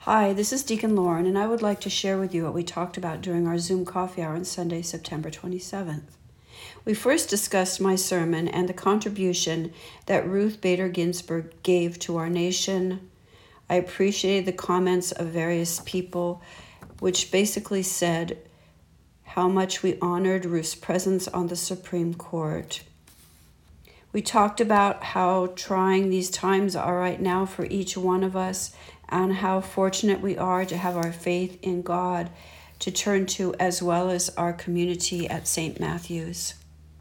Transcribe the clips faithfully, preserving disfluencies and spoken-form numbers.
Hi, this is Deacon Lauren, and I would like to share with you what we talked about during our Zoom coffee hour on Sunday, September twenty-seventh. We first discussed my sermon and the contribution that Ruth Bader Ginsburg gave to our nation. I appreciated the comments of various people, which basically said how much we honored Ruth's presence on the Supreme Court. We talked about how trying these times are right now for each one of us, and how fortunate we are to have our faith in God to turn to, as well as our community at Saint Matthew's.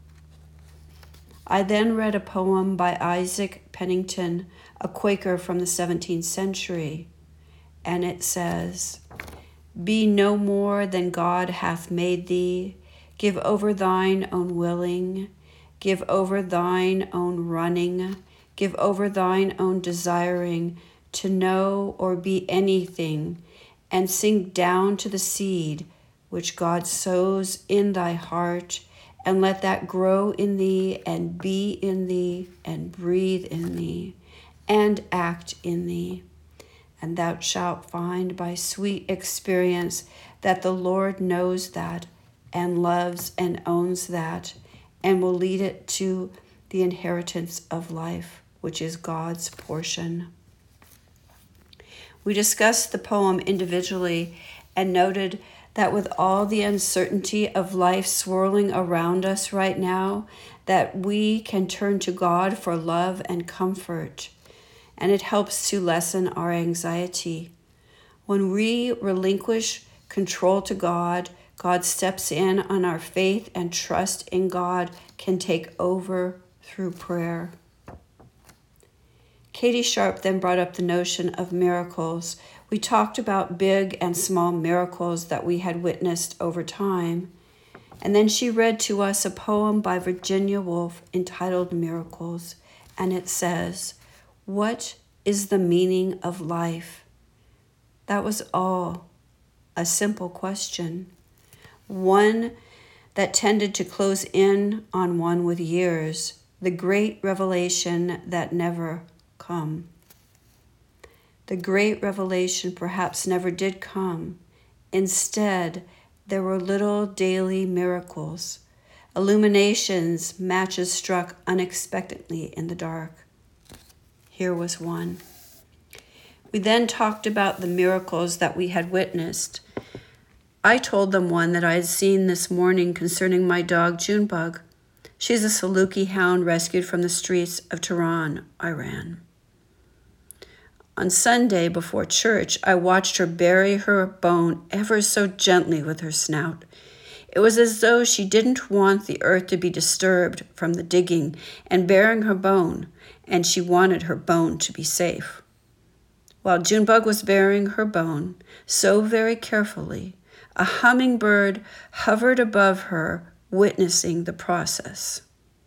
I then read a poem by Isaac Pennington, a Quaker from the seventeenth century, and it says, "Be no more than God hath made thee, give over thine own willing, give over thine own running, give over thine own desiring, to know or be anything, and sink down to the seed which God sows in thy heart, and let that grow in thee, and be in thee, and breathe in thee, and act in thee. And thou shalt find by sweet experience that the Lord knows that, and loves and owns that, and will lead it to the inheritance of life, which is God's portion." We discussed the poem individually and noted that with all the uncertainty of life swirling around us right now, that we can turn to God for love and comfort, and it helps to lessen our anxiety. When we relinquish control to God, God steps in, and our faith and trust in God can take over through prayer. Katie Sharp then brought up the notion of miracles. We talked about big and small miracles that we had witnessed over time. And then she read to us a poem by Virginia Woolf entitled Miracles. And it says, "What is the meaning of life?" That was all. A simple question. One that tended to close in on one with years. The great revelation that never come. The great revelation perhaps never did come. Instead, there were little daily miracles, illuminations, matches struck unexpectedly in the dark. Here was one. We then talked about the miracles that we had witnessed. I told them one that I had seen this morning concerning my dog Junebug. She's a Saluki hound rescued from the streets of Tehran, Iran. On Sunday before church, I watched her bury her bone ever so gently with her snout. It was as though she didn't want the earth to be disturbed from the digging and burying her bone, and she wanted her bone to be safe. While Junebug was burying her bone, so very carefully, a hummingbird hovered above her, witnessing the process.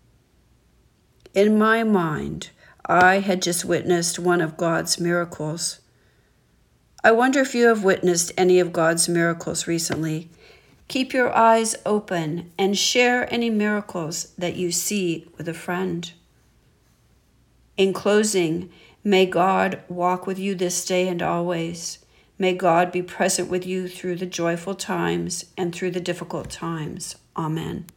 In my mind, I had just witnessed one of God's miracles. I wonder if you have witnessed any of God's miracles recently. Keep your eyes open and share any miracles that you see with a friend. In closing, may God walk with you this day and always. May God be present with you through the joyful times and through the difficult times. Amen.